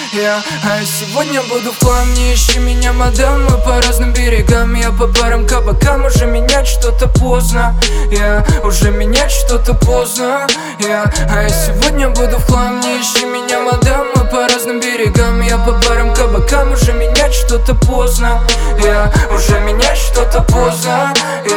А сегодня буду в хлам, не ищи меня, мадам. Мы по разным берегам, я по барам, кабакам. Уже менять что-то поздно, уже менять что-то поздно. А сегодня буду в хлам, не ищи меня, мадам. Мы по разным берегам, я по барам, кабакам. Уже менять что-то поздно, уже менять что-то поздно.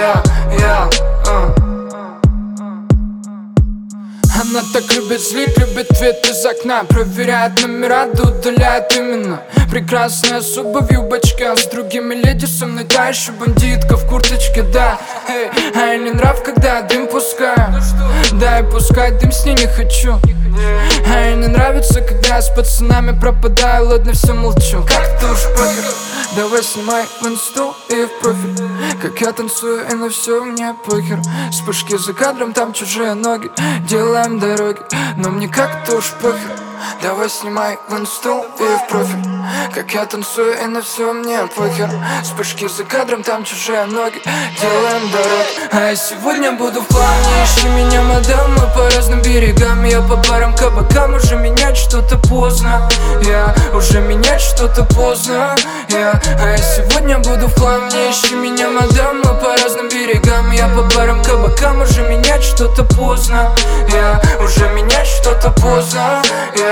Она так любит злить, любит вид из окна. Проверяет номера, да удаляет именно. Прекрасная особа в юбочке, а с другими леди со мной та еще бандитка в курточке, да. А ей не нрав, когда дым пускаю. Да, и пускай дым с ней не хочу. А ей не нравится, когда я с пацанами пропадаю. Ладно, все молчу, как-то уж похер. Давай снимай в инсту и в профиль, как я танцую, и на все мне похер. Вспышки за кадром, там чужие ноги, делаем дороги, но мне как-то уж похер. Давай снимай в инсту и в профиль, как я танцую, и на все мне похер. Вспышки за кадром, там чужие ноги, делаем дороги. А я сегодня буду в плане, ищи меня, мадам. Мы по разным берегам, я по барам, кабакам. Уже менять что-то поздно, уже менять что-то поздно. А я сегодня буду в плане, ищи меня, мадам. Мы по разным берегам, я по барам, кабакам. Уже менять что-то поздно, уже менять что-то поздно.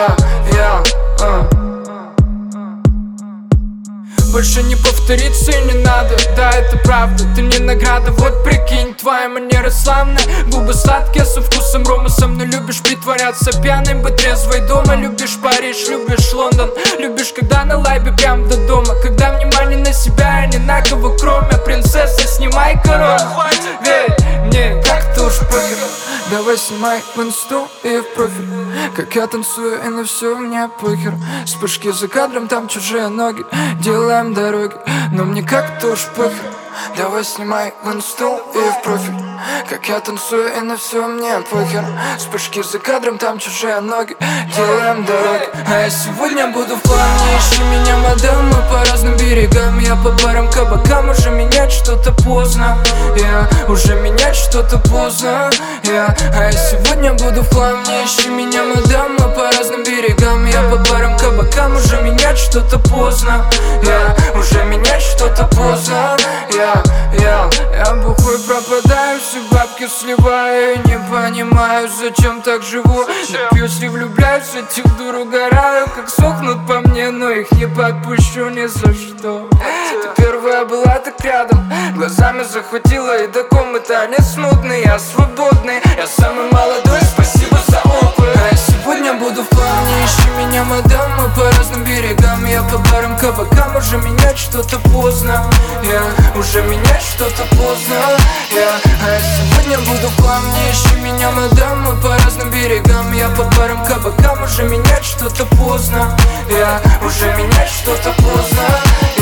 Больше не повторится и не надо, да, это правда, ты не награда. Вот прикинь, твоя манера славная, губы сладкие со вкусом рома. Со мной любишь притворяться пьяной, быть трезвой дома. Любишь Париж, любишь Лондон, любишь, когда на лайбе прям до дома. Когда внимание на себя и ни на кого кроме. Принцесса, снимай корону, верь мне, как-то уж похер. Давай снимай в инсту и в профиль, как я танцую, и на все мне похер. Вспышки за кадром, там чужие ноги, делаем дороги, но мне как-то уж похер. Давай снимай в инсту и в профиль, как я танцую, и на все мне похер. Вспышки за кадром, там чужие ноги, делаем дороги. А я сегодня буду в плане, ищи меня, мадам. Мы по разным берегам, я по барам, кабакам. Уже менять что-то поздно, уже менять что-то поздно. А я сегодня буду в плане, ищи меня, мадам. Мы по разным берегам, я по барам, кабакам. Уже менять что-то поздно, уже менять что-то поздно. Я бухой пропадаю, все бабки сливаю. Не понимаю, зачем так живу. Напьюсь и влюбляюсь, этих дур угораю. Как сохнут по мне, но их не подпущу ни за что. Ты первая была так рядом, глазами захватила, и до комнаты не смутный. Я свободный, я самый молодой, спасибо за опыт. А я сегодня буду в плане, ищи меня, мадам. Мы по разным берегам, я по барам, кабакам. Уже менять что-то поздно, уже менять что-то поздно. А я сегодня буду в плане, ищи меня, мадам. Мы по разным берегам, я по барам, кабакам. Уже менять что-то поздно, уже менять что-то поздно.